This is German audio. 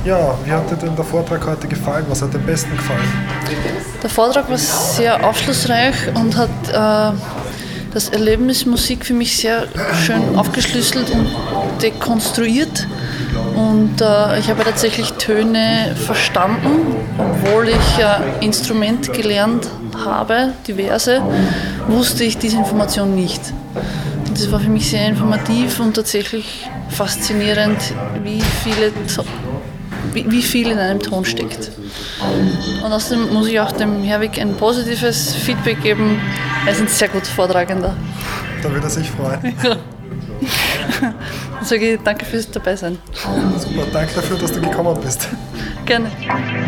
Ja, wie hat dir denn der Vortrag heute gefallen? Was hat dir am besten gefallen? Der Vortrag war sehr aufschlussreich und hat das Erlebnis Musik für mich sehr schön aufgeschlüsselt und dekonstruiert. Und ich habe tatsächlich Töne verstanden, obwohl ich Instrument gelernt habe, diverse, wusste ich diese Information nicht. Und das war für mich sehr informativ und tatsächlich faszinierend, wie viel in einem Ton steckt. Und außerdem muss ich auch dem Herwig ein positives Feedback geben. Er ist ein sehr guter Vortragender. Da wird er sich freuen. Dann sage ich danke fürs Dabeisein. Super, danke dafür, dass du gekommen bist. Gerne.